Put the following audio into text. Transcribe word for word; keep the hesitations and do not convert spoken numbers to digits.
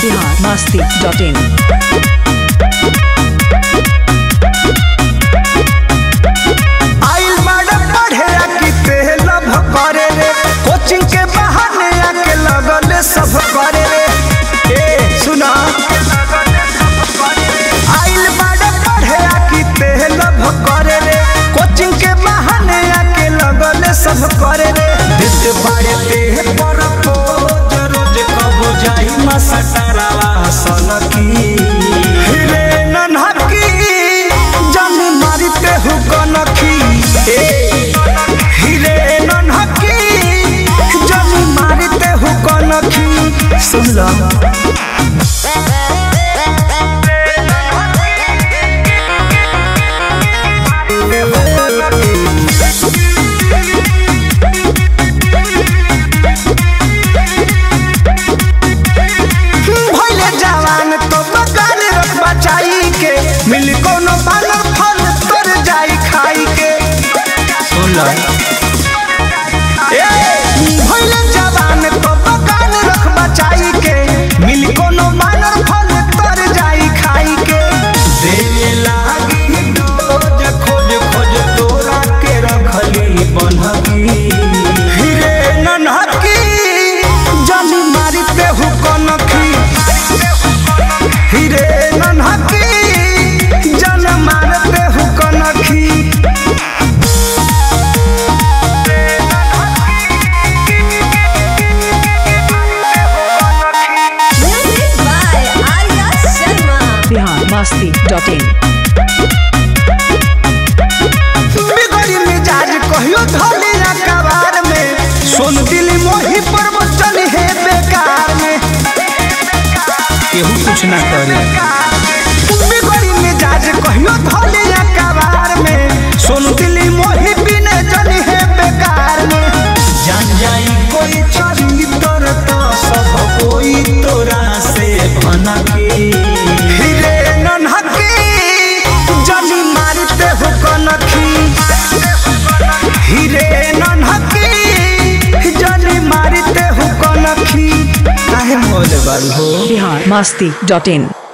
Bihar Masti dot इन। आइल बाड़े पढ़े आके तेल भरे रे, कोचिंग के बहाने आके लगल सब करे रे। ए सुना, आइल बाड़े पढ़े आके तेल भरे रे, कोचिंग के बहाने आके लगल सब करे रे। दिल बाड़े पे पर रोज रोज कब जाई मसटरावा सनकी रे नन्हकी जन मारते हु कनखी। ए हिरे नन्हकी जन मारते हु कनखी। सुन ला मिली कोनो बानर फल तर जाई खाई के। सुन ला ए भइले जवान तो बगान रख बचाई के, मिली कोनो बानर फल तर जाई खाई के। देवे लागी डोज खोज खोज तोरा के रखली बनहकी। हिरे नन्हकी जानी मारते हु कनखी। हिरे नन्हकी जन मारते हु कनखी। Bihar Masti dot in. बिगड़ी मिजाज कहियो धोली कबार में, सोन दिल मोही पर चल है बेकार में। केहू कुछ ना करे। बिगड़ी मिजाज कहियो धोली कबार में, सोन दिल मोही बिने चल है बेकार में। जान जाई कोई चरित्र तो सब कोई तोरा से भनकी। हिरे नन्हकी जनी मारते हु कनखी। हिरे नन्हकी जनी मारते हु कनखी। काहे मोले बारू हो। बिहार मस्ती डॉट इन।